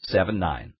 800-259-5079.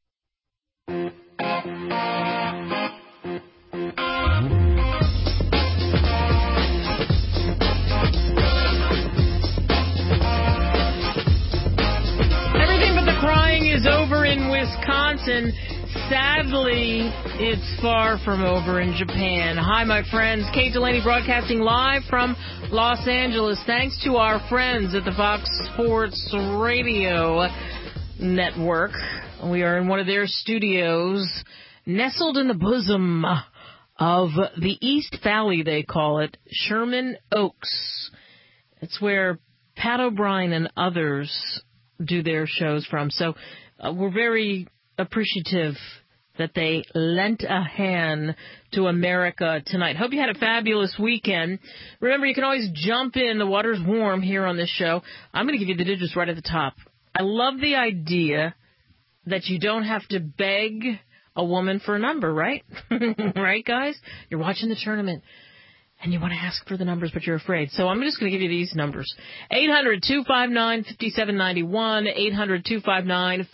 Everything but the crying is over in Wisconsin. Sadly, it's far from over in Japan. Hi, my friends. Kate Delaney broadcasting live from Los Angeles. Thanks to our friends at the Fox Sports Radio Network. We are in one of their studios, nestled in the bosom of the East Valley, they call it, Sherman Oaks. It's where Pat O'Brien and others do their shows from. So we're very appreciative that they lent a hand to America tonight. Hope you had a fabulous weekend. Remember, you can always jump in. The water's warm here on this show. I'm going to give you the digits right at the top. I love the idea that you don't have to beg a woman for a number, right? Right, guys? You're watching the tournament, and you want to ask for the numbers, but you're afraid. So I'm just going to give you these numbers. 800-259-5791,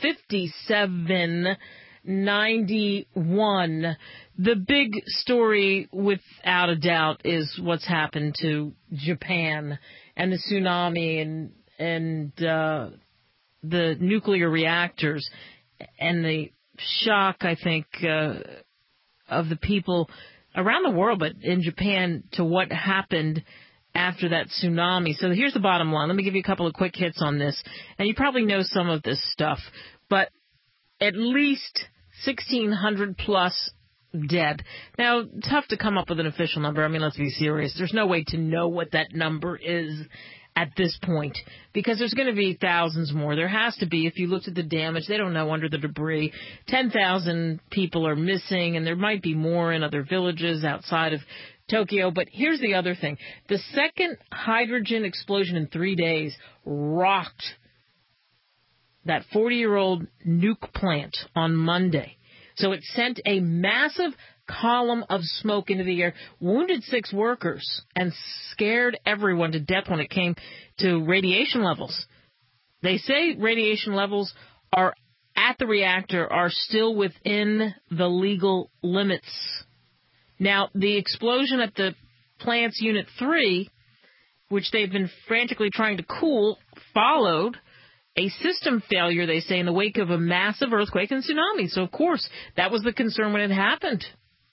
800-259-5791. The big story, without a doubt, is what's happened to Japan and the tsunami and the nuclear reactors and the shock, I think, of the people around the world, but in Japan, to what happened after that tsunami. So here's the bottom line. Let me give you a couple of quick hits on this. And you probably know some of this stuff, but at least 1,600 plus dead. Now, tough to come up with an official number. I mean, let's be serious. There's no way to know what that number is at this point, because there's going to be thousands more. There has to be. If you looked at the damage, they don't know under the debris. 10,000 people are missing, and there might be more in other villages outside of Tokyo. But here's the other thing. The second hydrogen explosion in 3 days rocked that 40-year-old nuke plant on Monday. So it sent a massive column of smoke into the air, wounded 6 workers, and scared everyone to death when it came to radiation levels. They say radiation levels are at the reactor are still within the legal limits. Now, the explosion at the plant's Unit 3, which they've been frantically trying to cool, followed a system failure, they say, in the wake of a massive earthquake and tsunami. So, of course, that was the concern when it happened.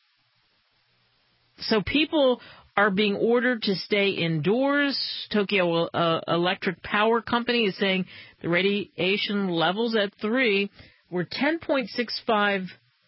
So people are being ordered to stay indoors. Tokyo Electric Power Company is saying the radiation levels at 3 were 10.65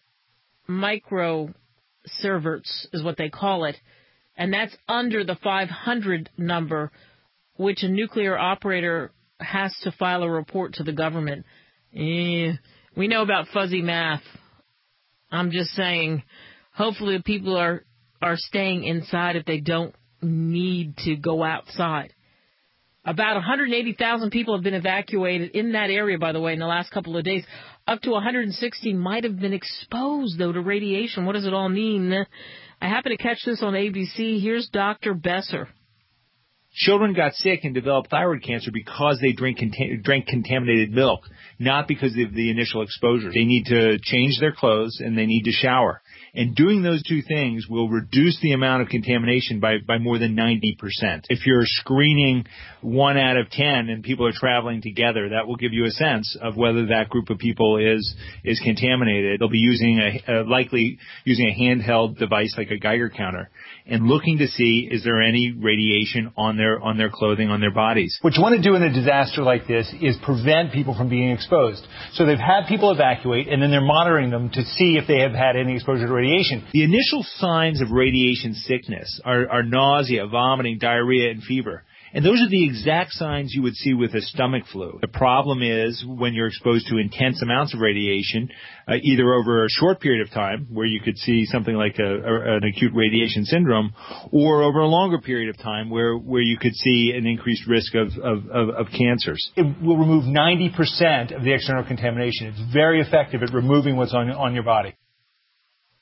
microsieverts is what they call it. And that's under the 500 number, which a nuclear operator has to file a report to the government. We know about fuzzy math. I'm just saying, hopefully the people are staying inside if they don't need to go outside. About 180,000 people have been evacuated in that area, by the way, in the last couple of days. Up to 160 might have been exposed, though, to radiation. What does it all mean? I happened to catch this on ABC. Here's Dr. Besser. Children got sick and developed thyroid cancer because they drank contaminated milk, not because of the initial exposure. They need to change their clothes and they need to shower. And doing those two things will reduce the amount of contamination by more than 90%. If you're screening 1 out of 10 and people are traveling together, that will give you a sense of whether that group of people is contaminated. They'll be likely using a handheld device like a Geiger counter and looking to see, is there any radiation on their clothing, on their bodies. What you want to do in a disaster like this is prevent people from being exposed. So they've had people evacuate, and then they're monitoring them to see if they have had any exposure to radiation. The initial signs of radiation sickness are nausea, vomiting, diarrhea, and fever. And those are the exact signs you would see with a stomach flu. The problem is when you're exposed to intense amounts of radiation, either over a short period of time, where you could see something like an acute radiation syndrome, or over a longer period of time where you could see an increased risk of cancers. It will remove 90% of the external contamination. It's very effective at removing what's on your body.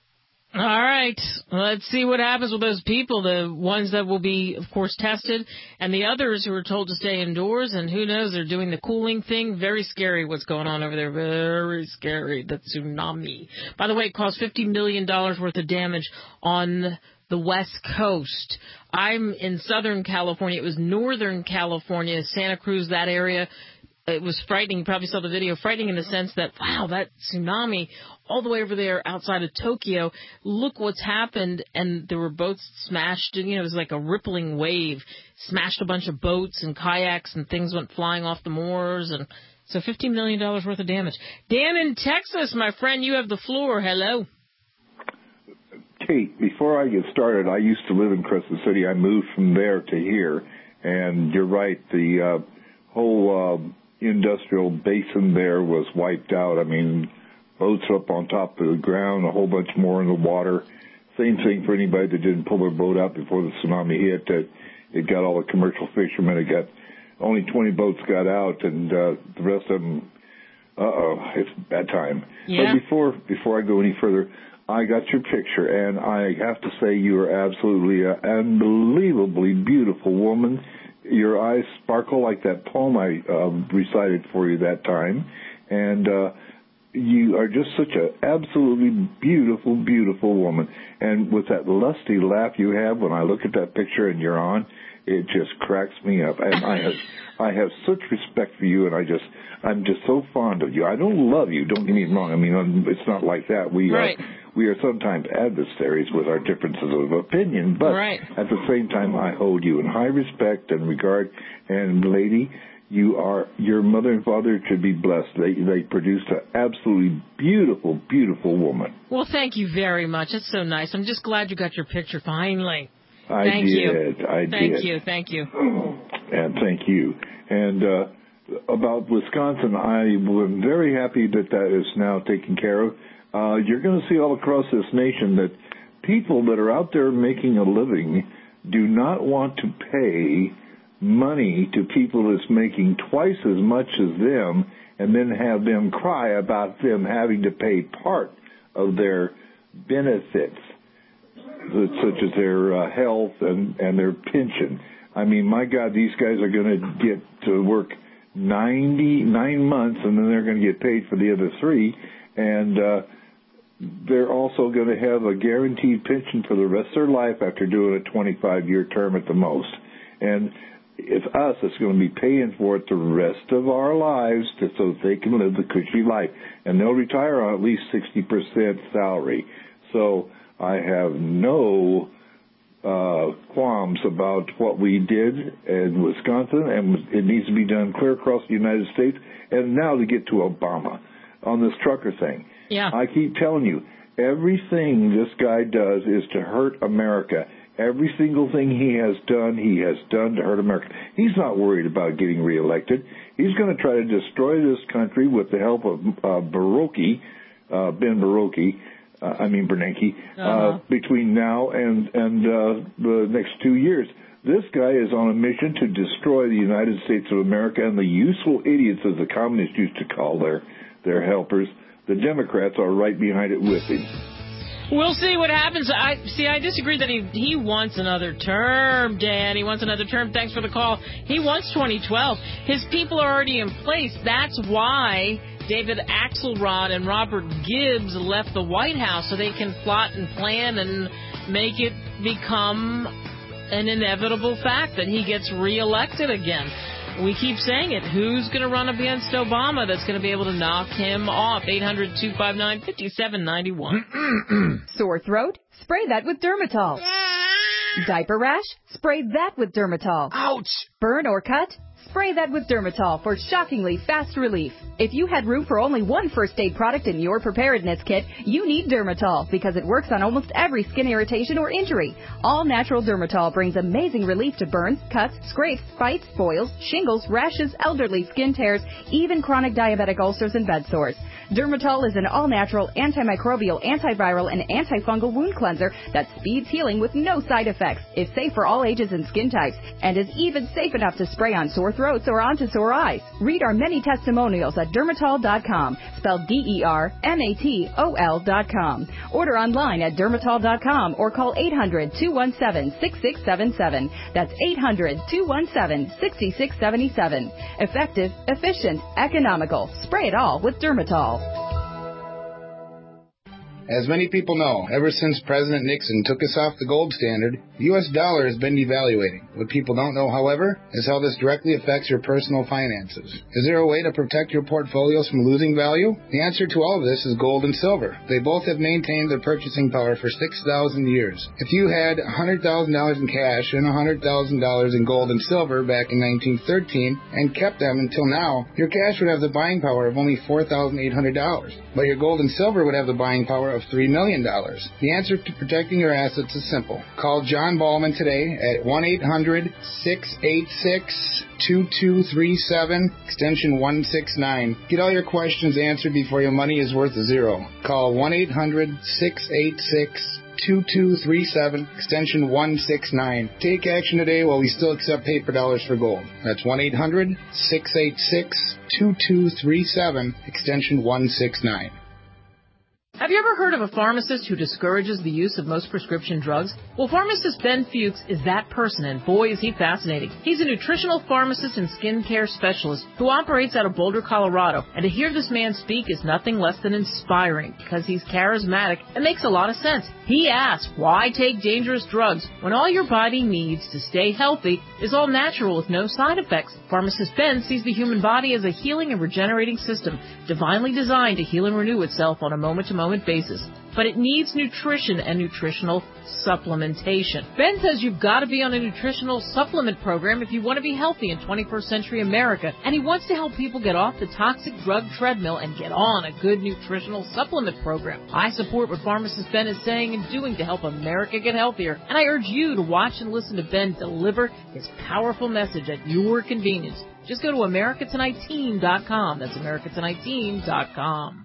All right. Let's see what happens with those people, the ones that will be, of course, tested, and the others who are told to stay indoors, and who knows, they're doing the cooling thing. Very scary what's going on over there. Very scary, the tsunami. By the way, it caused $50 million worth of damage on the West Coast. I'm in Southern California. It was Northern California, Santa Cruz, that area. It was frightening. You probably saw the video. Frightening in the sense that, wow, that tsunami all the way over there outside of Tokyo. Look what's happened. And there were boats smashed. And, it was like a rippling wave. Smashed a bunch of boats and kayaks, and things went flying off the moors. And so $15 million worth of damage. Dan in Texas, my friend, you have the floor. Hello. Kate, before I get started, I used to live in Crescent City. I moved from there to here. And you're right, the whole industrial basin there was wiped out. I mean, boats up on top of the ground, a whole bunch more in the water. Same thing for anybody that didn't pull their boat out before the tsunami hit. It got all the commercial fishermen. It got only 20 boats got out, and the rest of them, it's bad time. Yeah. But before I go any further, I got your picture, and I have to say you are absolutely an unbelievably beautiful woman. Your eyes sparkle like that poem I recited for you that time. And you are just such an absolutely beautiful, beautiful woman. And with that lusty laugh you have when I look at that picture and you're on, it just cracks me up. And I have such respect for you, and I'm just so fond of you. I don't love you, don't get me wrong. I mean, it's not like that. We are sometimes adversaries with our differences of opinion, but at the same time, I hold you in high respect and regard. And lady, your mother and father should be blessed. They produced an absolutely beautiful, beautiful woman. Well, thank you very much. That's so nice. I'm just glad you got your picture finally. I did. Thank you. And thank you. And about Wisconsin, I am very happy that is now taken care of. You're going to see all across this nation that people that are out there making a living do not want to pay money to people that's making twice as much as them, and then have them cry about them having to pay part of their benefits, such as their health and their pension. I mean, my God, these guys are going to get to work 99 months, and then they're going to get paid for the other 3, and they're also going to have a guaranteed pension for the rest of their life after doing a 25-year term at the most. And it's us that's going to be paying for it the rest of our lives so that they can live the cushy life. And they'll retire on at least 60% salary. So I have no qualms about what we did in Wisconsin, and it needs to be done clear across the United States. And now to get to Obama on this trucker thing. Yeah. I keep telling you, everything this guy does is to hurt America. Every single thing he has done to hurt America. He's not worried about getting reelected. He's going to try to destroy this country with the help of Ben Bernanke, between now and the next 2 years. This guy is on a mission to destroy the United States of America, and the useful idiots, as the communists used to call their helpers, the Democrats, are right behind it with him. We'll see what happens. I disagree that he wants another term, Dan. He wants another term. Thanks for the call. He wants 2012. His people are already in place. That's why David Axelrod and Robert Gibbs left the White House, so they can plot and plan and make it become an inevitable fact that he gets reelected again. We keep saying it. Who's going to run up against Obama that's going to be able to knock him off? 800-259-5791. Sore throat? Spray that with Dermatol. Diaper rash? Spray that with Dermatol. Ouch! Burn or cut? Spray that with Dermatol for shockingly fast relief. If you had room for only one first aid product in your preparedness kit, you need Dermatol because it works on almost every skin irritation or injury. All natural Dermatol brings amazing relief to burns, cuts, scrapes, bites, boils, shingles, rashes, elderly skin tears, even chronic diabetic ulcers and bed sores. Dermatol is an all-natural, antimicrobial, antiviral, and antifungal wound cleanser that speeds healing with no side effects, is safe for all ages and skin types, and is even safe enough to spray on sore sore throats, or onto sore eyes. Read our many testimonials at Dermatol.com, spelled DERMATOL.com. Order online at Dermatol.com or call 800-217-6677. That's 800-217-6677. Effective, efficient, economical. Spray it all with Dermatol. As many people know, ever since President Nixon took us off the gold standard, the U.S. dollar has been devaluating. What people don't know, however, is how this directly affects your personal finances. Is there a way to protect your portfolios from losing value? The answer to all of this is gold and silver. They both have maintained their purchasing power for 6,000 years. If you had $100,000 in cash and $100,000 in gold and silver back in 1913 and kept them until now, your cash would have the buying power of only $4,800. But your gold and silver would have the buying power of $3 million. The answer to protecting your assets is simple. Call John Ballman today at 1-800-686-2237, extension 169. Get all your questions answered before your money is worth zero. Call 1-800-686-2237, extension 169. Take action today while we still accept paper dollars for gold. That's 1-800-686-2237, extension 169. Have you ever heard of a pharmacist who discourages the use of most prescription drugs? Well, pharmacist Ben Fuchs is that person, and boy, is he fascinating. He's a nutritional pharmacist and skincare specialist who operates out of Boulder, Colorado. And to hear this man speak is nothing less than inspiring because he's charismatic and makes a lot of sense. He asks, why take dangerous drugs when all your body needs to stay healthy is all natural with no side effects? Pharmacist Ben sees the human body as a healing and regenerating system, divinely designed to heal and renew itself on a moment-to-moment basis. But it needs nutrition and nutritional supplementation. Ben says you've got to be on a nutritional supplement program if you want to be healthy in 21st century America, and he wants to help people get off the toxic drug treadmill and get on a good nutritional supplement program. I support what pharmacist Ben is saying and doing to help America get healthier, and I urge you to watch and listen to Ben deliver his powerful message at your convenience. Just go to AmericaTonightTeam.com. That's AmericaTonightTeam.com.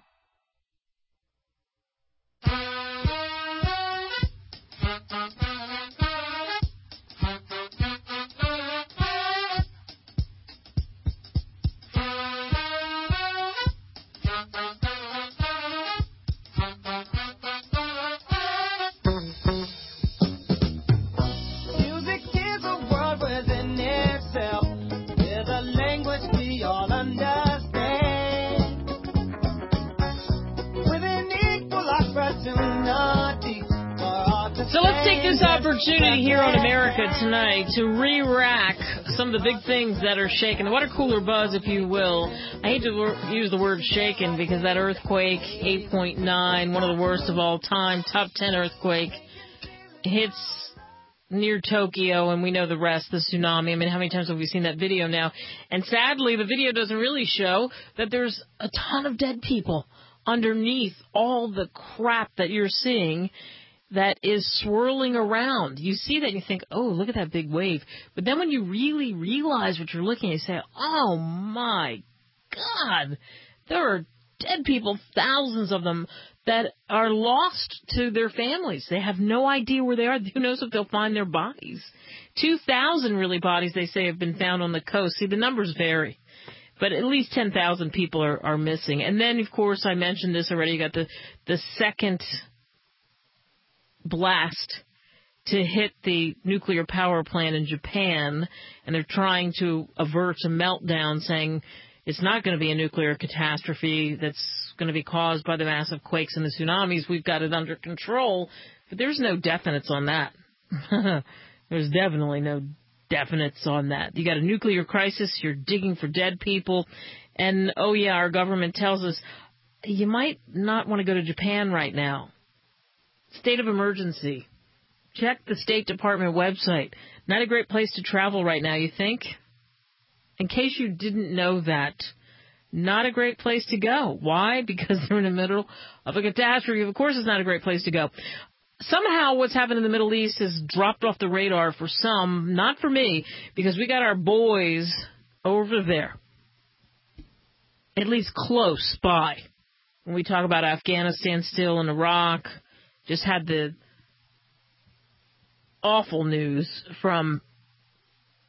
So let's take this opportunity here on America Tonight to re-rack some of the big things that are shaking. The water cooler buzz, if you will. I hate to use the word shaken because that earthquake, 8.9, one of the worst of all time, top 10 earthquake, hits near Tokyo, and we know the rest, the tsunami. I mean, how many times have we seen that video now? And sadly, the video doesn't really show that there's a ton of dead people underneath all the crap that you're seeing that is swirling around. You see that and you think, oh, look at that big wave. But then when you really realize what you're looking at, you say, oh, my God, there are dead people, thousands of them, that are lost to their families. They have no idea where they are. Who knows if they'll find their bodies. 2,000, really, bodies, they say, have been found on the coast. See, the numbers vary. But at least 10,000 people are missing. And then, of course, I mentioned this already. You got the second blast to hit the nuclear power plant in Japan, and they're trying to avert a meltdown, saying it's not going to be a nuclear catastrophe that's going to be caused by the massive quakes and the tsunamis. We've got it under control, but there's no definites on that. There's definitely no definites on that. You got a nuclear crisis, you're digging for dead people, and, oh yeah, our government tells us you might not want to go to Japan right now. State of emergency. Check the State Department website. Not a great place to travel right now, you think? In case you didn't know that, not a great place to go. Why? Because they're in the middle of a catastrophe. Of course it's not a great place to go. Somehow what's happened in the Middle East has dropped off the radar for some, not for me, because we got our boys over there. At least close by. When we talk about Afghanistan still and Iraq, just had the awful news from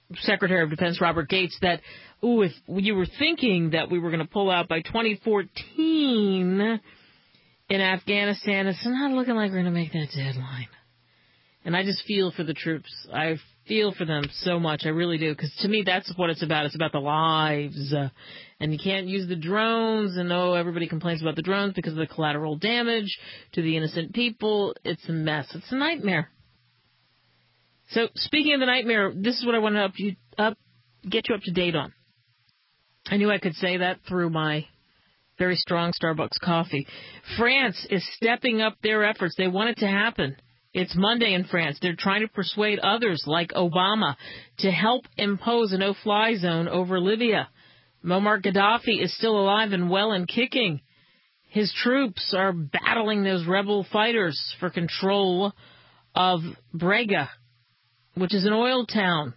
Secretary of Defense Robert Gates that, if you were thinking that we were going to pull out by 2014 in Afghanistan, it's not looking like we're going to make that deadline. And I just feel for the troops. I feel for them so much. I really do. Because to me, that's what it's about. It's about the lives. And you can't use the drones. And everybody complains about the drones because of the collateral damage to the innocent people. It's a mess. It's a nightmare. So speaking of the nightmare, this is what I want to get you up to date on. I knew I could say that through my very strong Starbucks coffee. France is stepping up their efforts. They want it to happen. It's Monday in France. They're trying to persuade others, like Obama, to help impose a no-fly zone over Libya. Muammar Gaddafi is still alive and well and kicking. His troops are battling those rebel fighters for control of Brega, which is an oil town.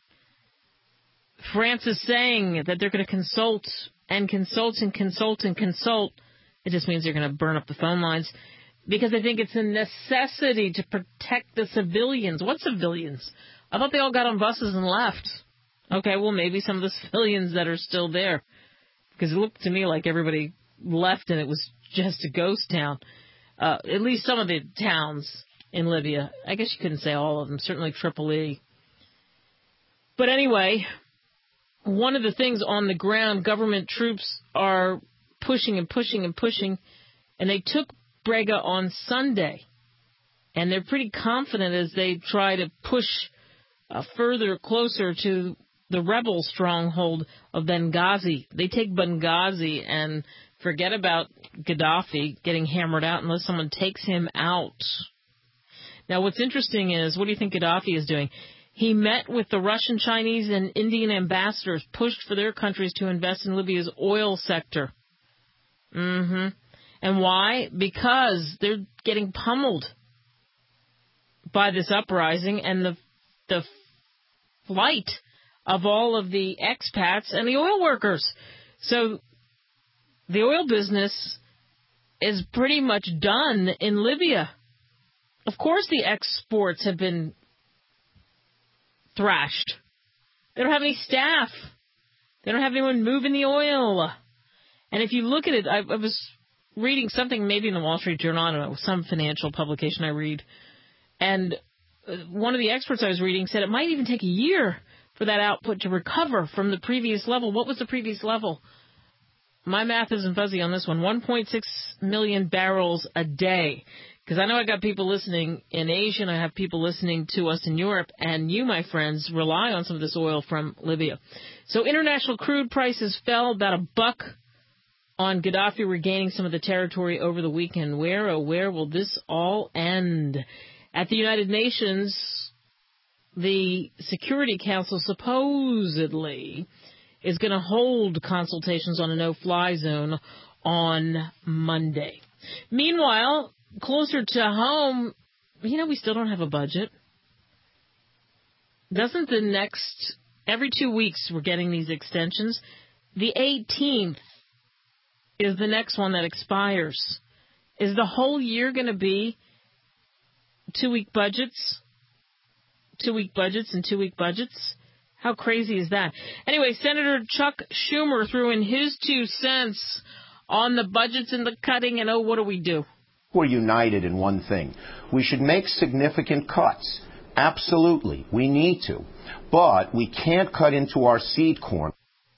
France is saying that they're going to consult and consult and consult and consult. It just means they're going to burn up the phone lines because they think it's a necessity to protect the civilians. What civilians? I thought they all got on buses and left. Okay, well, maybe some of the civilians that are still there, because it looked to me like everybody left and it was just a ghost town. At least some of the towns in Libya. I guess you couldn't say all of them, certainly Tripoli. But anyway, one of the things on the ground, government troops are pushing and pushing and pushing, and they took Brega on Sunday. And they're pretty confident as they try to push further closer to the rebel stronghold of Benghazi. They take Benghazi and forget about Gaddafi getting hammered out unless someone takes him out. Now, what's interesting is, what do you think Gaddafi is doing? He met with the Russian, Chinese, and Indian ambassadors, pushed for their countries to invest in Libya's oil sector. And why? Because they're getting pummeled by this uprising and the flight of all of the expats and the oil workers. So the oil business is pretty much done in Libya. Of course the exports have been thrashed. They don't have any staff. They don't have anyone moving the oil. And if you look at it, I was reading something maybe in the Wall Street Journal, I don't know, some financial publication I read, and one of the experts I was reading said it might even take a year for that output to recover from the previous level. What was the previous level? My math isn't fuzzy on this one. 1.6 million barrels a day. Because I know I got people listening in Asia, and I have people listening to us in Europe, and you, my friends, rely on some of this oil from Libya. So international crude prices fell about $1 on Gaddafi regaining some of the territory over the weekend. Where, oh, where will this all end? At the United Nations, the Security Council supposedly is going to hold consultations on a no-fly zone on Monday. Meanwhile, closer to home, we still don't have a budget. Doesn't every 2 weeks we're getting these extensions. The 18th is the next one that expires. Is the whole year going to be 2-week budgets? 2-week budgets and 2-week budgets? How crazy is that? Anyway, Senator Chuck Schumer threw in his 2 cents on the budgets and the cutting, and what do we do? We're united in one thing. We should make significant cuts. Absolutely. We need to. But we can't cut into our seed corn.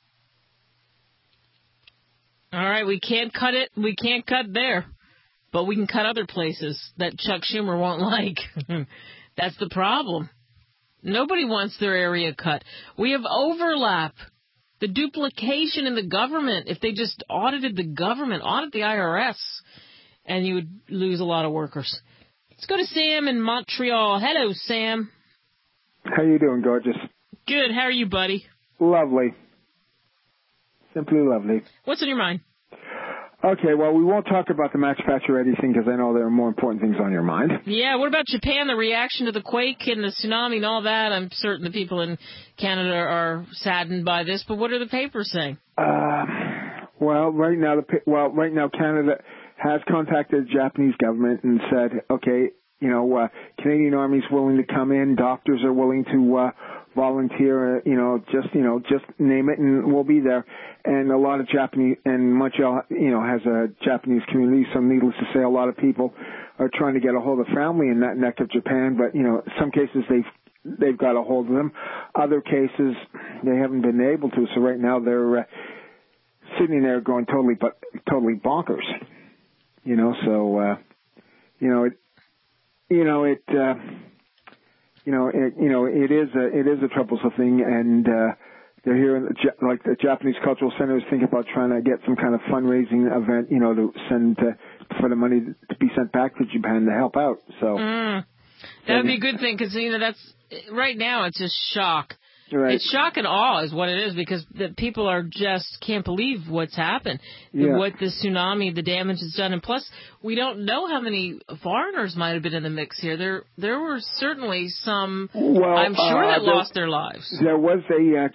All right, we can't cut it. We can't cut there. But we can cut other places that Chuck Schumer won't like. That's the problem. Nobody wants their area cut. We have overlap. The duplication in the government. If they just audited the government, audit the IRS, and you would lose a lot of workers. Let's go to Sam in Montreal. Hello, Sam. How you doing, gorgeous? Good. How are you, buddy? Lovely. Simply lovely. What's on your mind? Okay, well, we won't talk about the Max Pacioretty thing because I know there are more important things on your mind. Yeah, what about Japan, the reaction to the quake and the tsunami and all that? I'm certain the people in Canada are saddened by this, but what are the papers saying? Well, right now Canada has contacted the Japanese government and said, okay, Canadian Army's willing to come in, doctors are willing to volunteer, just name it and we'll be there. And a lot of Japanese, and Montreal, has a Japanese community, so needless to say, a lot of people are trying to get a hold of family in that neck of Japan, but, some cases they've got a hold of them. Other cases, they haven't been able to, so right now they're sitting there going totally bonkers, it is a troublesome thing, and they're here, like the Japanese Cultural Center is thinking about trying to get some kind of fundraising event, to send for the money to be sent back to Japan to help out. So that would be a good thing, because that's right now it's just shock. Right. It's shock and awe is what it is, because the people are just can't believe what's happened, what the tsunami, the damage has done. And plus, we don't know how many foreigners might have been in the mix here. There were certainly some, I'm sure, that lost their lives. There was a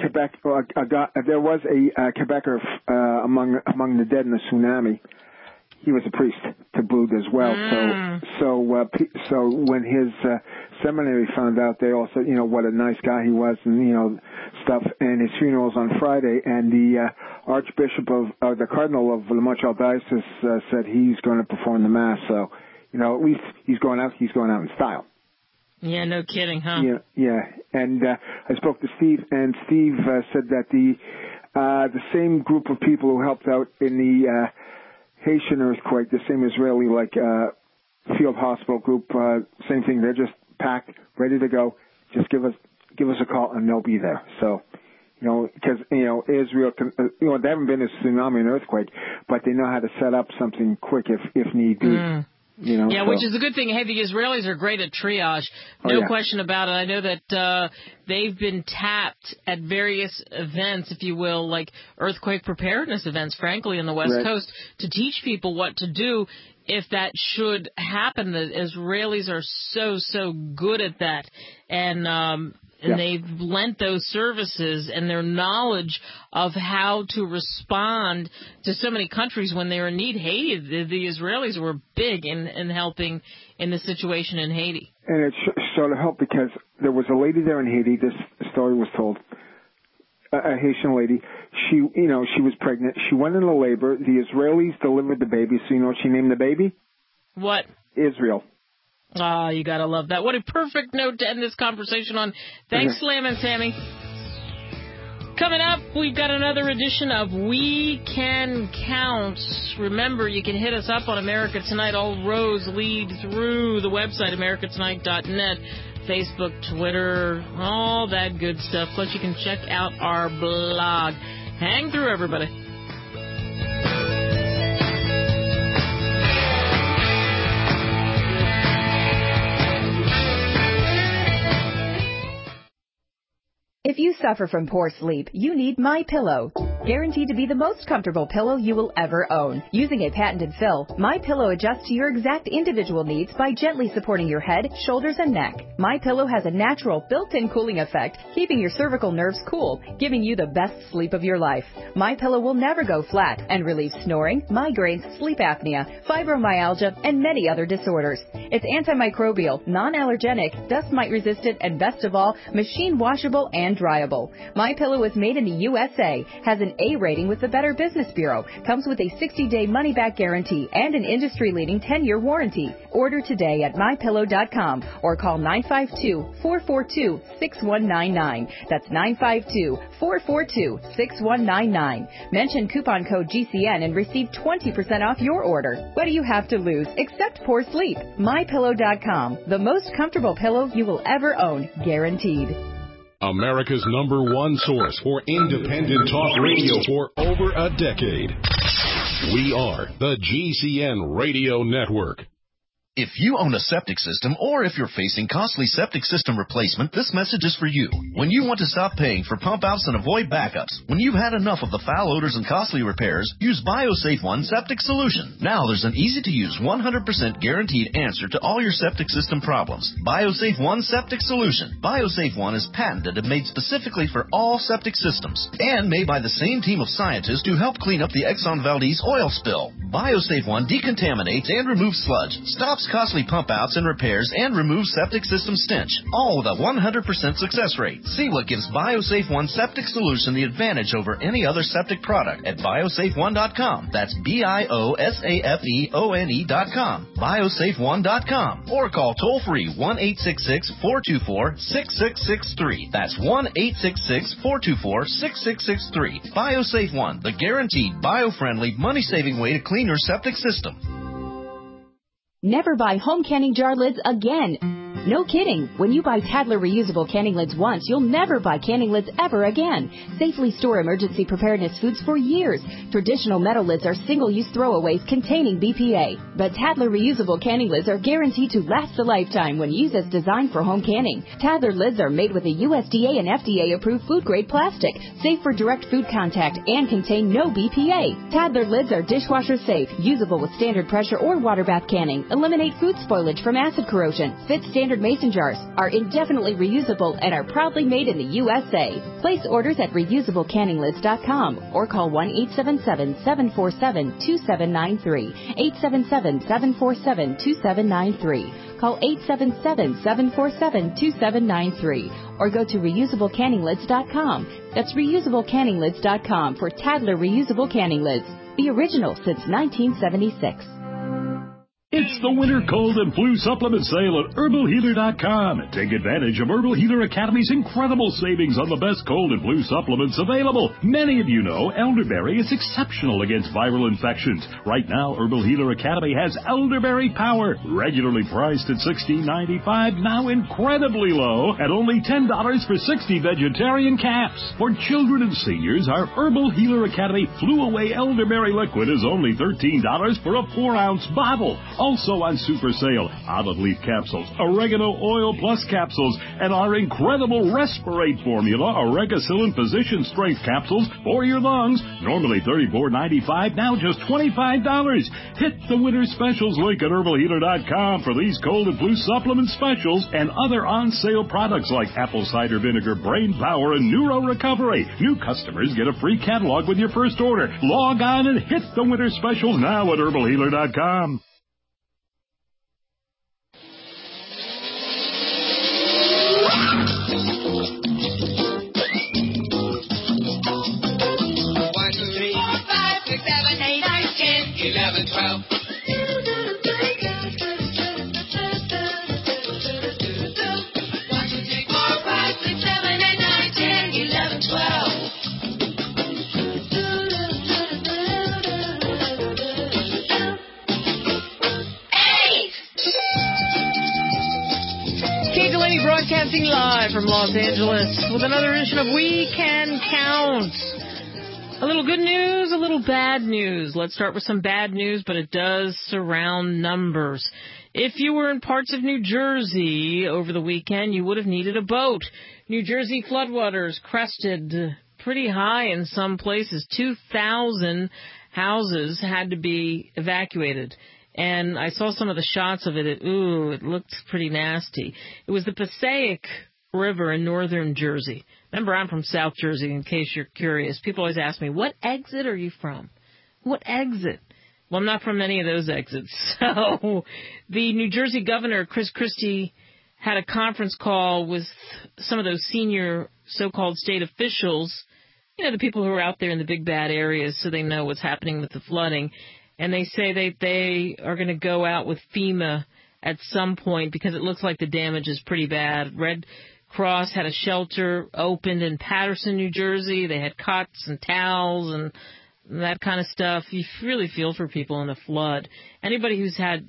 Quebecer among the dead in the tsunami. He was a priest, tabooed as well. So when his seminary found out, they all said, what a nice guy he was, and stuff. And his funeral was on Friday, and the Archbishop of the Cardinal of the Montreal Diocese said he's going to perform the mass. So, at least he's going out in style. Yeah, no kidding, huh? Yeah. And I spoke to Steve, and Steve said that the same group of people who helped out in the Haitian earthquake, the same Israeli field hospital group, same thing. They're just packed, ready to go. Just give us a call and they'll be there. So, because Israel, they haven't been a tsunami and earthquake, but they know how to set up something quick if need be. Which is a good thing. Hey, the Israelis are great at triage. No question about it. I know that they've been tapped at various events, if you will, like earthquake preparedness events, frankly, on the West Coast, to teach people what to do if that should happen. The Israelis are so good at that. And they've lent those services and their knowledge of how to respond to so many countries when they're in need. Haiti, the Israelis were big in helping in the situation in Haiti. And it sort of helped because there was a lady there in Haiti, this story was told, a Haitian lady. She was pregnant. She went into labor. The Israelis delivered the baby. So you know what she named the baby? What? Israel. Ah, you gotta love that. What a perfect note to end this conversation on. Thanks, Slam and Sammy. Coming up, we've got another edition of We Can Count. Remember, you can hit us up on America Tonight. All roads lead through the website, americatonight.net, Facebook, Twitter, all that good stuff. Plus, you can check out our blog. Hang through, everybody. If you suffer from poor sleep, you need MyPillow. Guaranteed to be the most comfortable pillow you will ever own. Using a patented fill, MyPillow adjusts to your exact individual needs by gently supporting your head, shoulders, and neck. MyPillow has a natural built-in cooling effect, keeping your cervical nerves cool, giving you the best sleep of your life. MyPillow will never go flat and relieves snoring, migraines, sleep apnea, fibromyalgia, and many other disorders. It's antimicrobial, non-allergenic, dust mite resistant, and best of all, machine washable and dryable. MyPillow is made in the USA, has an A rating with the Better Business Bureau, comes with a 60-day money-back guarantee and an industry-leading 10-year warranty. Order today at MyPillow.com or call 952-442-6199. That's 952-442-6199. Mention coupon code GCN and receive 20% off your order. What do you have to lose except poor sleep? MyPillow.com, the most comfortable pillow you will ever own, guaranteed. America's #1 source for independent talk radio for over a decade. We are the GCN Radio Network. If you own a septic system or if you're facing costly septic system replacement, this message is for you. When you want to stop paying for pump outs and avoid backups, when you've had enough of the foul odors and costly repairs, use BioSafe One Septic Solution. Now there's an easy-to-use 100% guaranteed answer to all your septic system problems. BioSafe One Septic Solution. BioSafe One is patented and made specifically for all septic systems and made by the same team of scientists to help clean up the Exxon Valdez oil spill. BioSafe One decontaminates and removes sludge, stops blocks costly pump outs and repairs and removes septic system stench, all with a 100% success rate. See what gives BioSafe One Septic Solution the advantage over any other septic product at biosafeone.com. That's BIOSAFEONE.com. BioSafeOne.com. Or call toll free 1-866-424-6663. That's 1-866-424-6663. BioSafe One, the guaranteed bio-friendly, money-saving way to clean your septic system. Never buy home canning jar lids again. No kidding. When you buy Tadler reusable canning lids once, you'll never buy canning lids ever again. Safely store emergency preparedness foods for years. Traditional metal lids are single-use throwaways containing BPA. But Tadler reusable canning lids are guaranteed to last a lifetime when used as designed for home canning. Tadler lids are made with a USDA and FDA-approved food-grade plastic, safe for direct food contact, and contain no BPA. Tadler lids are dishwasher safe, usable with standard pressure or water bath canning, eliminate food spoilage from acid corrosion, fit standard mason jars, are indefinitely reusable, and are proudly made in the USA. Place orders at reusablecanninglids.com or call 1-877-747-2793. 877-747-2793. Call 877-747-2793 or go to reusablecanninglids.com. That's reusablecanninglids.com for Tadler reusable canning lids. The original since 1976. It's the Winter Cold and Flu Supplement Sale at HerbalHealer.com. Take advantage of Herbal Healer Academy's incredible savings on the best cold and flu supplements available. Many of you know elderberry is exceptional against viral infections. Right now, Herbal Healer Academy has Elderberry Power, regularly priced at $16.95, now incredibly low at only $10 for 60 vegetarian caps. For children and seniors, our Herbal Healer Academy Flu Away Elderberry Liquid is only $13 for a 4-ounce bottle. Also on super sale, olive leaf capsules, oregano oil plus capsules, and our incredible Respirate formula, Oregacillin Physician Strength capsules for your lungs. Normally $34.95, now just $25. Hit the winter specials link at herbalhealer.com for these cold and flu supplement specials and other on-sale products like apple cider vinegar, brain power, and neuro recovery. New customers get a free catalog with your first order. Log on and hit the winter specials now at herbalhealer.com. Broadcasting live from Los Angeles with another edition of We Can Count. A little good news, a little bad news. Let's start with some bad news, but it does surround numbers. If you were in parts of New Jersey over the weekend, you would have needed a boat. New Jersey floodwaters crested pretty high in some places. 2,000 houses had to be evacuated. And I saw some of the shots of it. It looked pretty nasty. It was the Passaic River in northern Jersey. Remember, I'm from South Jersey, in case you're curious. People always ask me, what exit are you from? What exit? Well, I'm not from any of those exits. So the New Jersey governor, Chris Christie, had a conference call with some of those senior so-called state officials, you know, the people who are out there in the big bad areas so they know what's happening with the flooding. And they say they are going to go out with FEMA at some point because it looks like the damage is pretty bad. Red Cross had a shelter opened in Paterson, New Jersey. They had cots and towels and that kind of stuff. You really feel for people in a flood. Anybody who's had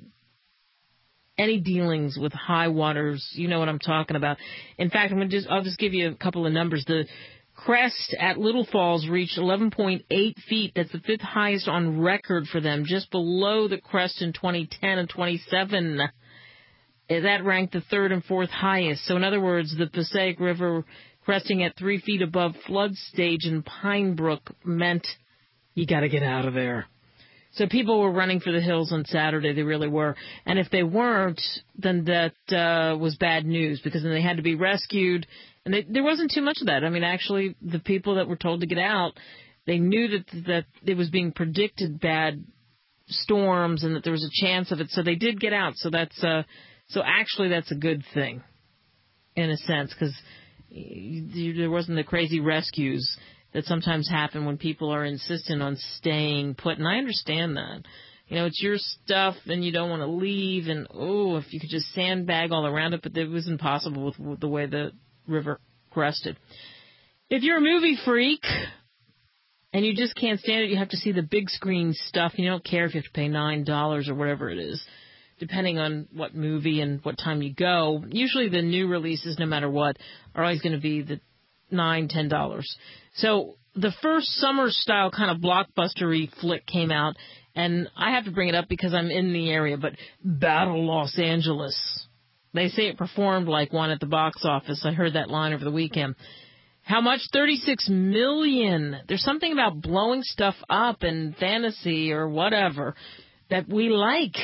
any dealings with high waters, you know what I'm talking about. In fact, I'll just give you a couple of numbers. The crest at Little Falls reached 11.8 feet. That's the fifth highest on record for them, just below the crest in 2010 and 27. That ranked the third and fourth highest. So in other words, the Passaic River cresting at 3 feet above flood stage in Pine Brook meant you got to get out of there. So people were running for the hills on Saturday. They really were. And if they weren't, then that was bad news because then they had to be rescued. And there wasn't too much of that. I mean, actually, the people that were told to get out, they knew that it was being predicted bad storms and that there was a chance of it. So they did get out. So actually that's a good thing in a sense, because there wasn't the crazy rescues that sometimes happen when people are insistent on staying put. And I understand that. You know, it's your stuff and you don't want to leave. And, if you could just sandbag all around it. But it was impossible with the way the river crested. If you're a movie freak and you just can't stand it, you have to see the big screen stuff. You don't care if you have to pay $9 or whatever it is, depending on what movie and what time you go. Usually the new releases, no matter what, are always going to be the $9, $10. So the first summer-style kind of blockbuster-y flick came out, and I have to bring it up because I'm in the area, but Battle Los Angeles. They say it performed like one at the box office. I heard that line over the weekend. How much? $36 million. There's something about blowing stuff up and fantasy or whatever that we like.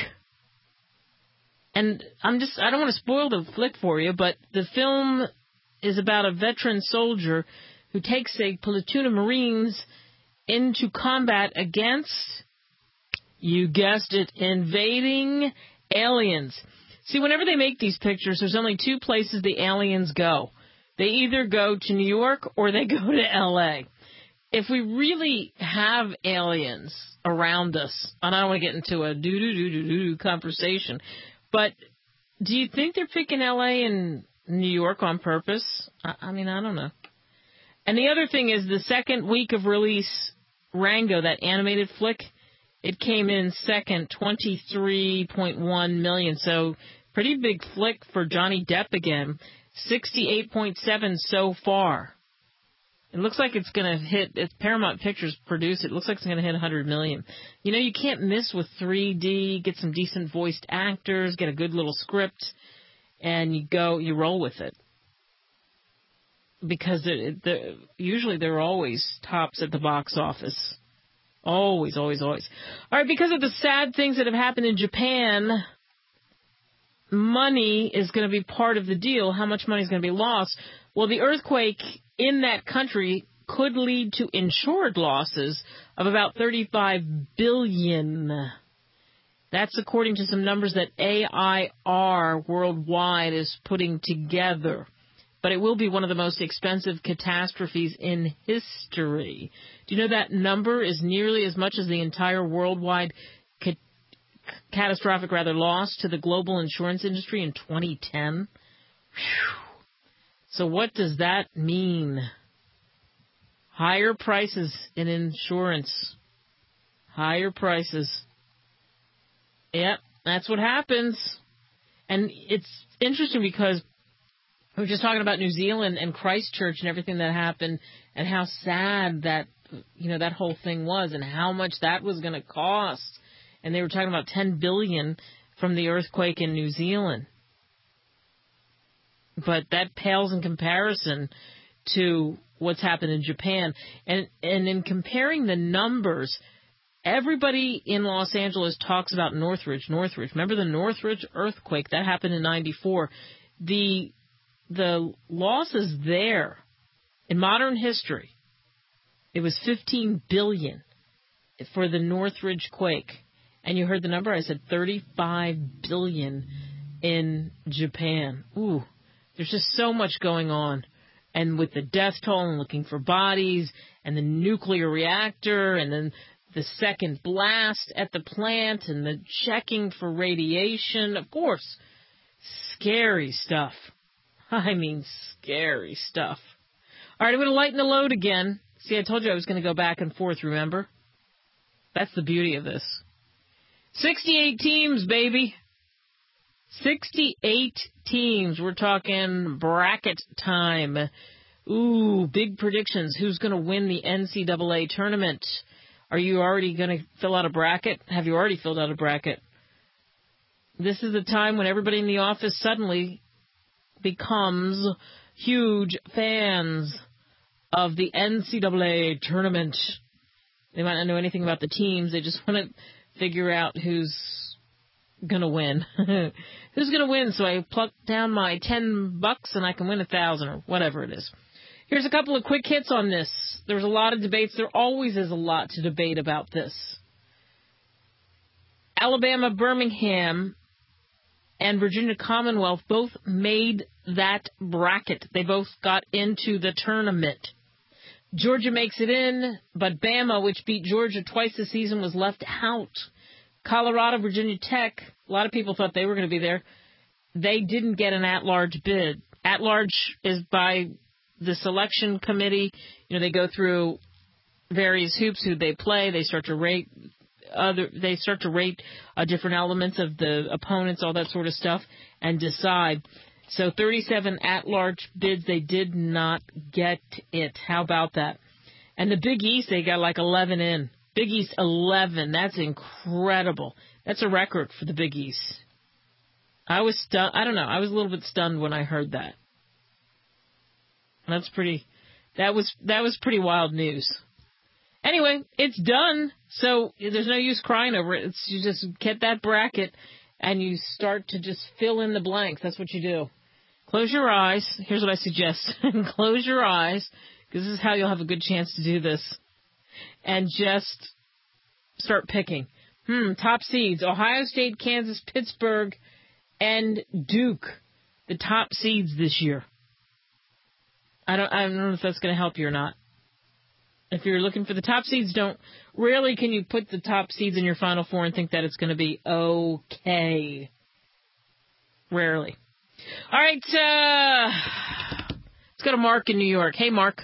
And I don't want to spoil the flick for you, but the film is about a veteran soldier who takes a platoon of Marines into combat against, you guessed it, invading aliens. See, whenever they make these pictures, there's only two places the aliens go. They either go to New York or they go to L.A. If we really have aliens around us, and I don't want to get into a do-do-do-do-do conversation, but do you think they're picking L.A. and New York on purpose? I mean, I don't know. And the other thing is the second week of release, Rango, that animated flick, it came in second, $23.1 million. So pretty big flick for Johnny Depp again. 68.7 so far. It looks like it's going to hit, if Paramount Pictures produced it, looks like it's going to hit $100 million. You know, you can't miss with 3D, get some decent voiced actors, get a good little script, and you roll with it. Because usually they're always tops at the box office. Always, always, always. All right, because of the sad things that have happened in Japan, money is going to be part of the deal. How much money is going to be lost? Well, the earthquake in that country could lead to insured losses of about $35 billion. That's according to some numbers that AIR Worldwide is putting together. But it will be one of the most expensive catastrophes in history. Do you know that number is nearly as much as the entire worldwide catastrophic loss to the global insurance industry in 2010? Whew. So what does that mean? Higher prices in insurance. Higher prices. Yep, that's what happens. And it's interesting because we were just talking about New Zealand and Christchurch and everything that happened and how sad that whole thing was and how much that was going to cost. And they were talking about $10 billion from the earthquake in New Zealand. But that pales in comparison to what's happened in Japan. And in comparing the numbers, everybody in Los Angeles talks about Northridge. Remember the Northridge earthquake? That happened in 94. The losses there in modern history, it was $15 billion for the Northridge quake. And you heard the number? I said $35 billion in Japan. Ooh, there's just so much going on. And with the death toll and looking for bodies and the nuclear reactor and then the second blast at the plant and the checking for radiation, of course, scary stuff. I mean, scary stuff. All right, I'm going to lighten the load again. See, I told you I was going to go back and forth, remember? That's the beauty of this. 68 teams, baby. 68 teams. We're talking bracket time. Ooh, big predictions. Who's going to win the NCAA tournament? Are you already going to fill out a bracket? Have you already filled out a bracket? This is the time when everybody in the office suddenly becomes huge fans of the NCAA tournament. They might not know anything about the teams. They just want to figure out who's going to win. Who's going to win? So I pluck down my $10 and I can win 1,000 or whatever it is. Here's a couple of quick hits on this. There's a lot of debates. There always is a lot to debate about this. Alabama Birmingham and Virginia Commonwealth both made that bracket. They both got into the tournament. Georgia makes it in, but Bama, which beat Georgia twice this season, was left out. Colorado, Virginia Tech, a lot of people thought they were going to be there. They didn't get an at-large bid. At-large is by the selection committee. You know, they go through various hoops who they play. They start to rate different elements of the opponents, all that sort of stuff, and decide. So 37 at-large bids, they did not get it. How about that? And the Big East, they got like 11 in. Big East 11. That's incredible. That's a record for the Big East. I was stunned. I don't know. I was a little bit stunned when I heard that. That was pretty wild news. Anyway, it's done. So there's no use crying over it. You just get that bracket and you start to just fill in the blanks. That's what you do. Close your eyes. Here's what I suggest. Close your eyes, because this is how you'll have a good chance to do this. And just start picking. Top seeds. Ohio State, Kansas, Pittsburgh, and Duke. The top seeds this year. I don't know if that's going to help you or not. If you're looking for the top seeds, rarely can you put the top seeds in your Final Four and think that it's going to be okay. Rarely. All right, let's go to Mark in New York. Hey, Mark.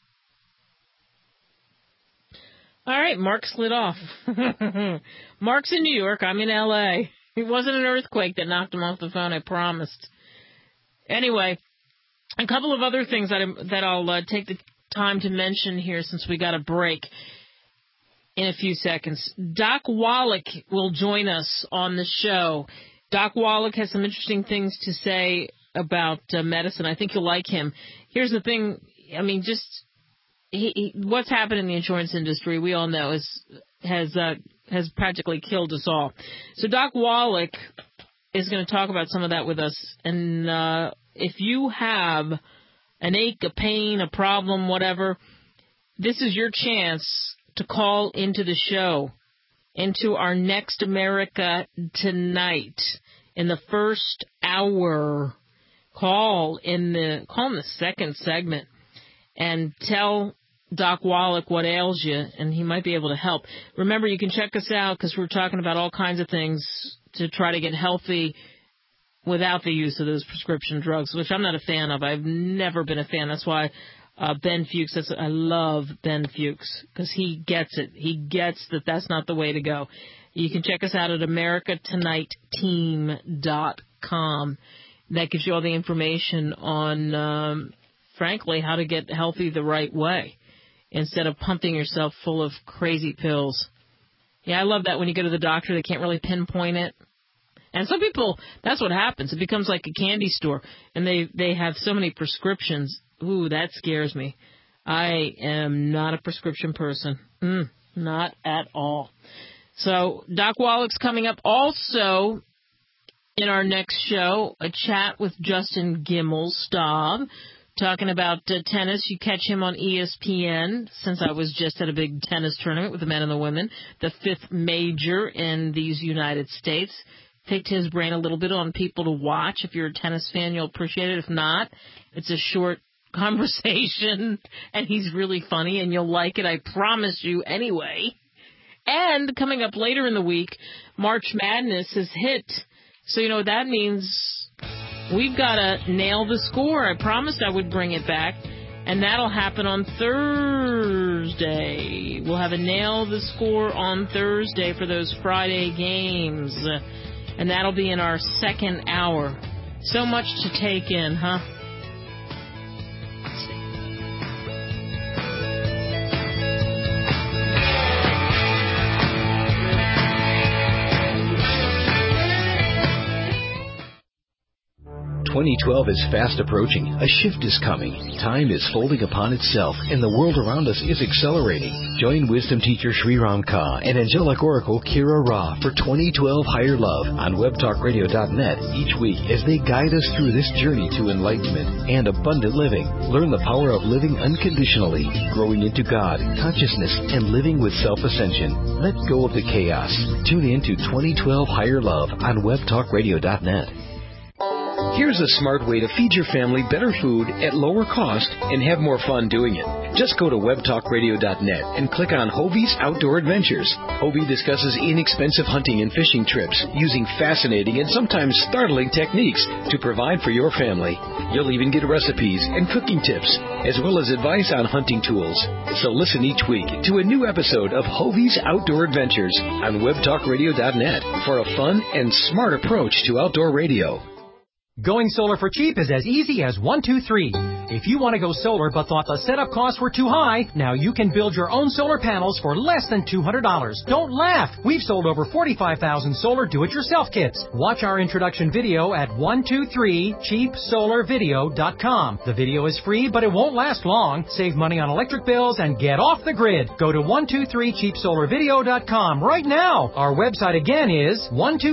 All right, Mark slid off. Mark's in New York. I'm in L.A. It wasn't an earthquake that knocked him off the phone, I promised. Anyway, a couple of other things that I'll take the time to mention here since we got a break in a few seconds. Doc Wallach will join us on the show. Doc Wallach has some interesting things to say about medicine. I think you'll like him. Here's the thing. I mean, what's happened in the insurance industry, we all know, has practically killed us all. So Doc Wallach is going to talk about some of that with us. And if you have an ache, a pain, a problem, whatever, this is your chance to call into the show, into our Next America Tonight in the first hour. Call in the second segment and tell Doc Wallach what ails you, and he might be able to help. Remember, you can check us out because we're talking about all kinds of things to try to get healthy without the use of those prescription drugs, which I'm not a fan of. I've never been a fan. That's why Ben Fuchs, I love Ben Fuchs because he gets it. He gets that that's not the way to go. You can check us out at americatonightteam.com. That gives you all the information on, frankly, how to get healthy the right way instead of pumping yourself full of crazy pills. Yeah, I love that when you go to the doctor, they can't really pinpoint it. And some people, that's what happens. It becomes like a candy store, and they have so many prescriptions. Ooh, that scares me. I am not a prescription person. Not at all. So Doc Wallach's coming up. Also, in our next show, a chat with Justin Gimelstob, talking about tennis. You catch him on ESPN, since I was just at a big tennis tournament with the men and the women, the 5th major in these United States. Picked his brain a little bit on people to watch. If you're a tennis fan, you'll appreciate it. If not, it's a short conversation, and he's really funny, and you'll like it, I promise you anyway. And coming up later in the week, March Madness has hit. So you know what that means. We've got to nail the score. I promised I would bring it back, and that'll happen on Thursday. We'll have a nail the score on Thursday for those Friday games, and that'll be in our second hour. So much to take in, huh? 2012 is fast approaching. A shift is coming. Time is folding upon itself, and the world around us is accelerating. Join wisdom teacher Sri Ram Kaur and angelic oracle Kira Ra for 2012 Higher Love on webtalkradio.net each week as they guide us through this journey to enlightenment and abundant living. Learn the power of living unconditionally, growing into God, consciousness, and living with self-ascension. Let go of the chaos. Tune in to 2012 Higher Love on webtalkradio.net. Here's a smart way to feed your family better food at lower cost and have more fun doing it. Just go to webtalkradio.net and click on Hovey's Outdoor Adventures. Hovey discusses inexpensive hunting and fishing trips using fascinating and sometimes startling techniques to provide for your family. You'll even get recipes and cooking tips, as well as advice on hunting tools. So listen each week to a new episode of Hovey's Outdoor Adventures on webtalkradio.net for a fun and smart approach to outdoor radio. Going solar for cheap is as easy as 1, 2, 3. If you want to go solar but thought the setup costs were too high, now you can build your own solar panels for less than $200. Don't laugh! We've sold over 45,000 solar do-it-yourself kits. Watch our introduction video at 123cheapsolarvideo.com. The video is free, but it won't last long. Save money on electric bills and get off the grid. Go to 123cheapsolarvideo.com right now. Our website again is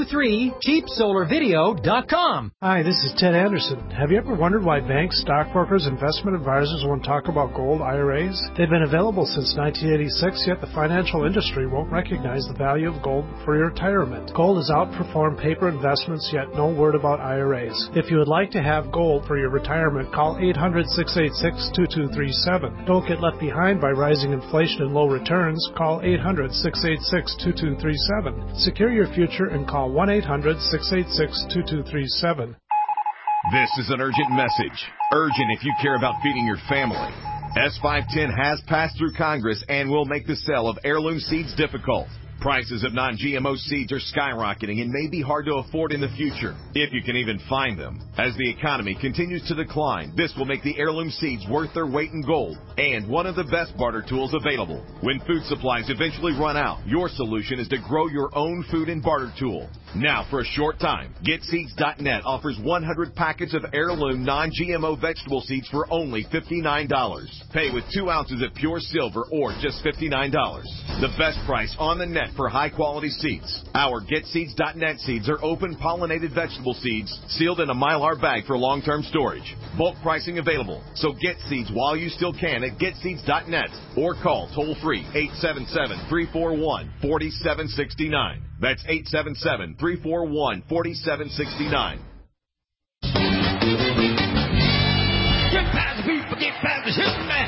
123cheapsolarvideo.com. Hi, this is Ted Anderson. Have you ever wondered why banks, stockbrokers, investment advisors won't talk about gold IRAs? They've been available since 1986, yet the financial industry won't recognize the value of gold for your retirement. Gold has outperformed paper investments, yet no word about IRAs. If you would like to have gold for your retirement, call 800-686-2237. Don't get left behind by rising inflation and low returns. Call 800-686-2237. Secure your future and call 1-800-686-2237. This is an urgent message. Urgent if you care about feeding your family. S510 has passed through Congress and will make the sale of heirloom seeds difficult. Prices of non-GMO seeds are skyrocketing and may be hard to afford in the future, if you can even find them. As the economy continues to decline, this will make the heirloom seeds worth their weight in gold and one of the best barter tools available. When food supplies eventually run out, your solution is to grow your own food and barter tool. Now, for a short time, GetSeeds.net offers 100 packets of heirloom non-GMO vegetable seeds for only $59. Pay with 2 ounces of pure silver or just $59. The best price on the net for high-quality seeds. Our GetSeeds.net seeds are open pollinated vegetable seeds sealed in a Mylar bag for long-term storage. Bulk pricing available, so get seeds while you still can at GetSeeds.net or call toll-free 877-341-4769. That's 877-341-4769. Get past the people, get past the shit, man.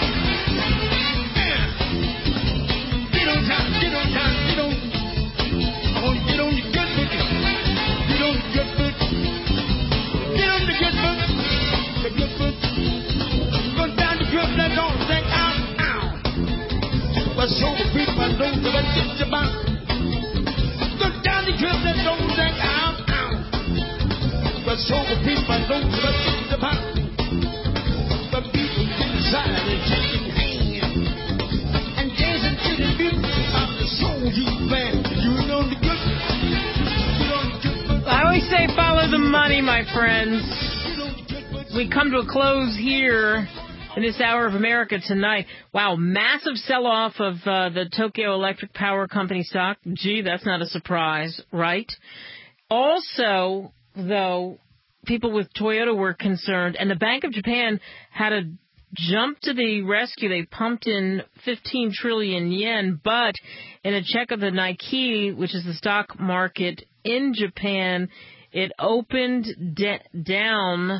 Get on time, get on time, get on. I want to get on your good foot. Get on the good foot. Get on the good foot. The good foot. Go down the good foot, don't say ow, ow. But show the people I know that it's about. Go down the good foot, don't say ow, ow. But show the people I know that it's about. The people inside and shaking hands and dancing to the beat of the soul you band. You know the good. I always say follow the money, my friends. We come to a close here in this hour of America Tonight. Wow, massive sell-off of the Tokyo Electric Power Company stock. Gee, that's not a surprise, right? Also, though, people with Toyota were concerned, and the Bank of Japan had to jump to the rescue. They pumped in 15 trillion yen, but in a check of the Nikkei, which is the stock market in Japan, it opened down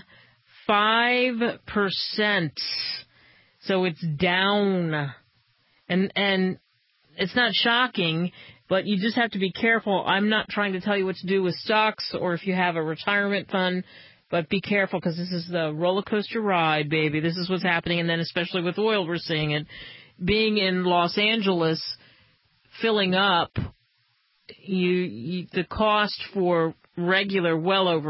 5%. So it's down. And it's not shocking, but you just have to be careful. I'm not trying to tell you what to do with stocks or if you have a retirement fund, but be careful because this is the roller coaster ride, baby. This is what's happening. And then especially with oil, we're seeing it. Being in Los Angeles, filling up, the cost for regular well over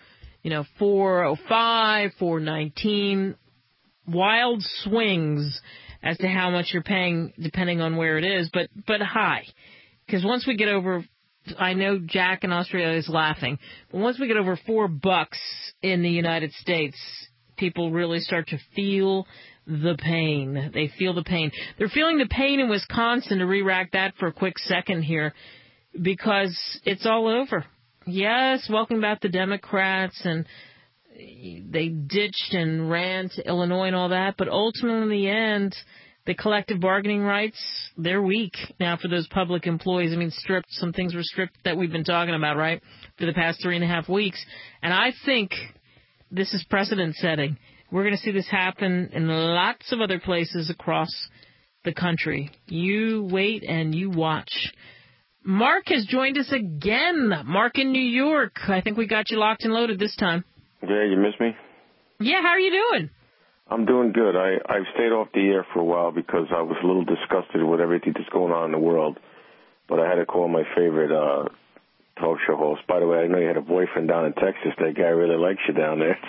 $4.05, $4.19, wild swings as to how much you're paying depending on where it is, but high. Because once we get over I know Jack in Australia is laughing, but once we get over $4 in the United States, people really start to feel the pain. They feel the pain. They're feeling the pain in Wisconsin, to re-rack that for a quick second here, because it's all over. Yes, welcome back the Democrats, and they ditched and ran to Illinois and all that, but ultimately in the end, the collective bargaining rights, they're weak now for those public employees. I mean, stripped, some things were stripped that we've been talking about, right, for the past 3.5 weeks. And I think this is precedent setting. We're going to see this happen in lots of other places across the country. You wait and you watch. Mark has joined us again. Mark in New York. I think we got you locked and loaded this time. Yeah, you miss me? Yeah, how are you doing? I'm doing good. I've stayed off the air for a while because I was a little disgusted with everything that's going on in the world. But I had to call my favorite talk show host. By the way, I know you had a boyfriend down in Texas. That guy really likes you down there.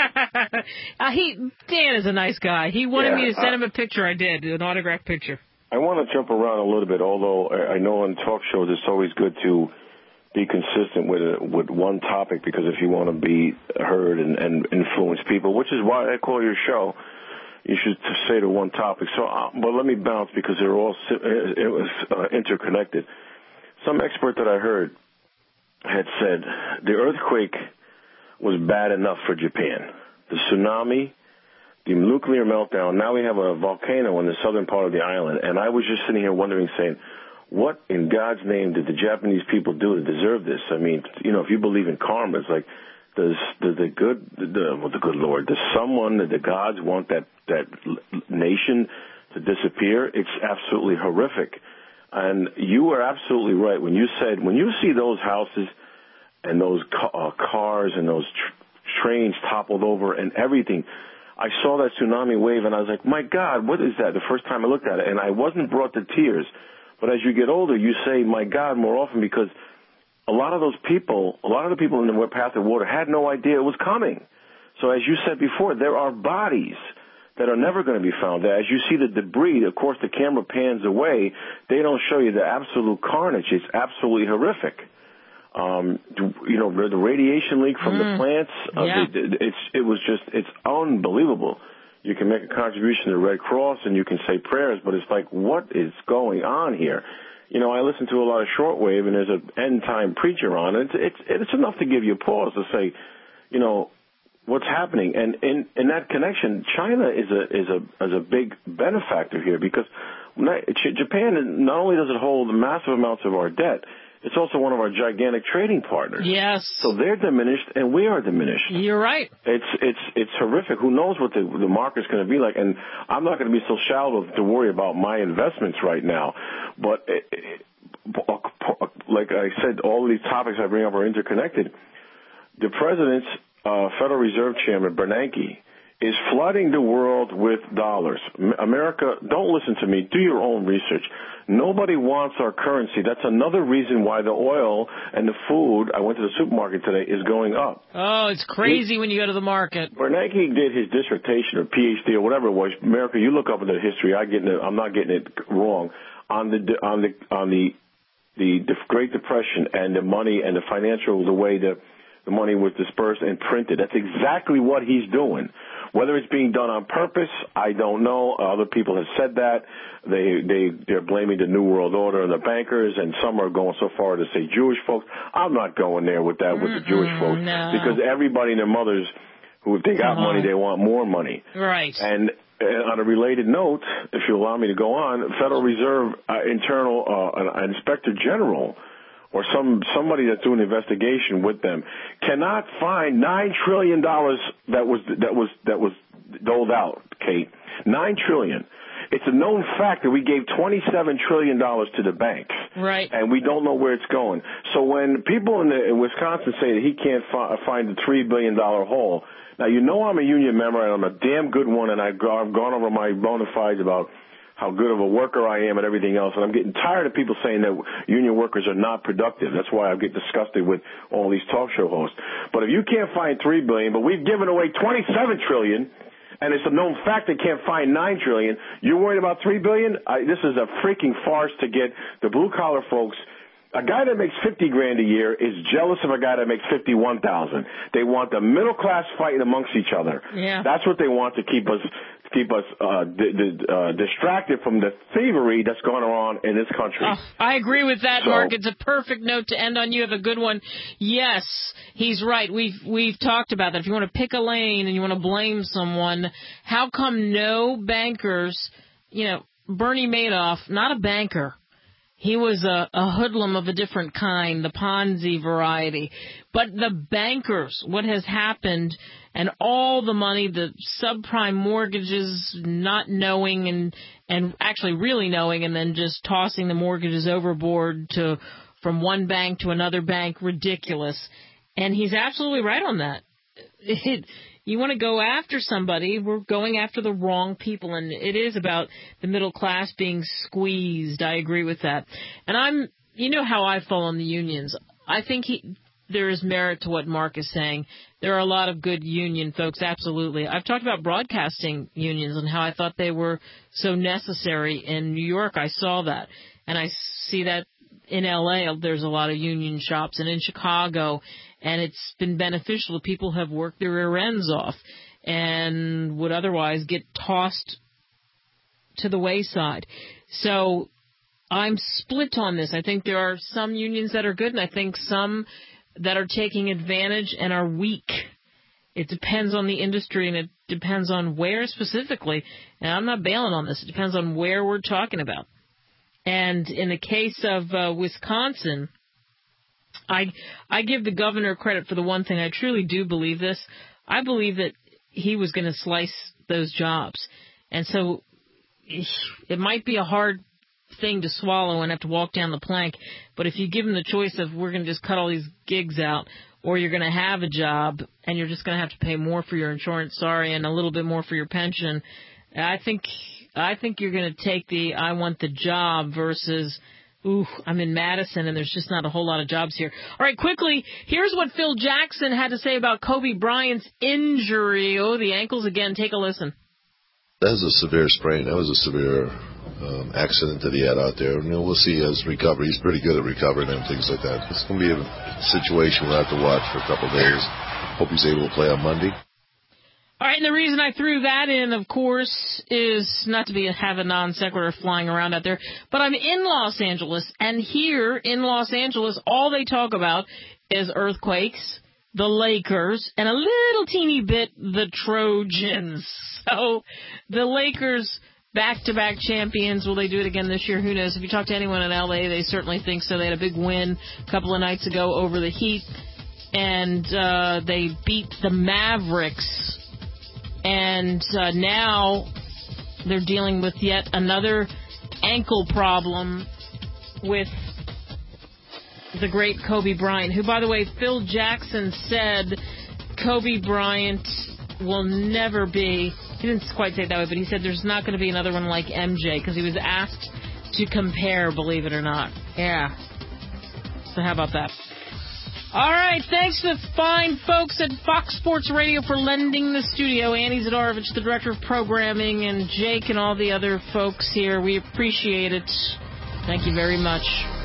Dan is a nice guy. He wanted me to send him a picture. I did, an autographed picture. I want to jump around a little bit, although I know on talk shows it's always good to be consistent with one topic, because if you want to be heard and influence people, which is why I call your show, you should say to one topic. So, but let me bounce because they're all interconnected. Some expert that I heard had said the earthquake was bad enough for Japan. The tsunami, the nuclear meltdown, now we have a volcano in the southern part of the island. And I was just sitting here wondering, saying, what in God's name did the Japanese people do to deserve this? I mean, you know, if you believe in karma, it's like, does the good Lord, does someone, the gods want that nation to disappear? It's absolutely horrific. And you were absolutely right when you said, when you see those houses and those cars and those trains toppled over and everything, I saw that tsunami wave and I was like, my God, what is that? The first time I looked at it, and I wasn't brought to tears. But as you get older, you say, my God, more often, because a lot of the people in the path of water had no idea it was coming. So as you said before, there are bodies that are never going to be found. As you see the debris, of course, the camera pans away. They don't show you the absolute carnage. It's absolutely horrific. You know, the radiation leak from the plants, it's unbelievable. You can make a contribution to the Red Cross and you can say prayers, but it's like, what is going on here? You know, I listen to a lot of shortwave, and there's an end-time preacher on it. It's enough to give you a pause to say, you know, what's happening. And in that connection, China is a big benefactor here, because Japan, not only does it hold massive amounts of our debt, it's also one of our gigantic trading partners. Yes. So they're diminished and we are diminished. You're right. It's horrific. Who knows what the market's going to be like? And I'm not going to be so shallow to worry about my investments right now. But like I said, all of these topics I bring up are interconnected. The president's Federal Reserve Chairman, Bernanke, is flooding the world with dollars. America, don't listen to me. Do your own research. Nobody wants our currency. That's another reason why the oil and the food, I went to the supermarket today, is going up. Oh, it's crazy when you go to the market. Bernanke did his dissertation or PhD or whatever it was. America, you look up into the history. I'm not getting it wrong. On the Great Depression and the money and the way the money was dispersed and printed. That's exactly what he's doing. Whether it's being done on purpose, I don't know. Other people have said that. They're blaming the New World Order and the bankers, and some are going so far to say Jewish folks. I'm not going there with that, with the Jewish folks, because everybody and their mothers, who if they got money, they want more money. Right. And on a related note, if you allow me to go on, Federal Reserve internal Inspector General, or somebody that's doing an investigation with them, cannot find $9 trillion that was doled out, Kate. $9 trillion. It's a known fact that we gave $27 trillion to the banks. Right. And we don't know where it's going. So when people in Wisconsin say that he can't find the $3 billion hole, now you know I'm a union member and I'm a damn good one, and I've gone over my bona fides about how good of a worker I am and everything else, and I'm getting tired of people saying that union workers are not productive. That's why I get disgusted with all these talk show hosts. But if you can't find $3 billion, but we've given away $27 trillion, and it's a known fact they can't find $9 trillion, you're worried about $3 billion? This is a freaking farce to get the blue-collar folks A guy that makes $50,000 a year is jealous of a guy that makes $51,000. They want the middle class fighting amongst each other. Yeah. That's what they want to keep us distracted from the thievery that's going on in this country. I agree with that, Mark. It's a perfect note to end on. You have a good one. Yes, he's right. We've talked about that. If you want to pick a lane and you want to blame someone, how come no bankers, Bernie Madoff, not a banker. He was a hoodlum of a different kind, the Ponzi variety. But the bankers, what has happened, and all the money, the subprime mortgages, not knowing and actually really knowing, and then just tossing the mortgages overboard from one bank to another bank, ridiculous. And he's absolutely right on that. You want to go after somebody, we're going after the wrong people, and it is about the middle class being squeezed. I agree with that. And you know how I fall on the unions. I think there is merit to what Mark is saying. There are a lot of good union folks, absolutely. I've talked about broadcasting unions and how I thought they were so necessary. In New York, I saw that. And I see that in L.A., there's a lot of union shops, and in Chicago, and it's been beneficial. People have worked their rear ends off and would otherwise get tossed to the wayside. So I'm split on this. I think there are some unions that are good, and I think some that are taking advantage and are weak. It depends on the industry, and it depends on where specifically. And I'm not bailing on this. It depends on where we're talking about. And in the case of Wisconsin, I give the governor credit for the one thing. I truly do believe this. I believe that he was going to slice those jobs. And so it might be a hard thing to swallow and have to walk down the plank. But if you give him the choice of we're going to just cut all these gigs out, or you're going to have a job and you're just going to have to pay more for your insurance, and a little bit more for your pension, I think you're going to take the I want the job versus, I'm in Madison and there's just not a whole lot of jobs here. All right, quickly, here's what Phil Jackson had to say about Kobe Bryant's injury. The ankles again. Take a listen. That was a severe sprain. That was a severe accident that he had out there. We'll see his recovery. He's pretty good at recovering and things like that. It's going to be a situation we'll have to watch for a couple of days. Hope he's able to play on Monday. All right, and the reason I threw that in, of course, is not to have a non sequitur flying around out there, but I'm in Los Angeles, and here in Los Angeles, all they talk about is earthquakes, the Lakers, and a little teeny bit the Trojans. So the Lakers, back-to-back champions. Will they do it again this year? Who knows? If you talk to anyone in L.A., they certainly think so. They had a big win a couple of nights ago over the Heat, and they beat the Mavericks. And now they're dealing with yet another ankle problem with the great Kobe Bryant, who, by the way, Phil Jackson said Kobe Bryant will never be, he didn't quite say it that way, but he said there's not going to be another one like MJ, because he was asked to compare, believe it or not. Yeah. So how about that? All right, thanks to the fine folks at Fox Sports Radio for lending the studio. Annie Zadorovich, the director of programming, and Jake and all the other folks here. We appreciate it. Thank you very much.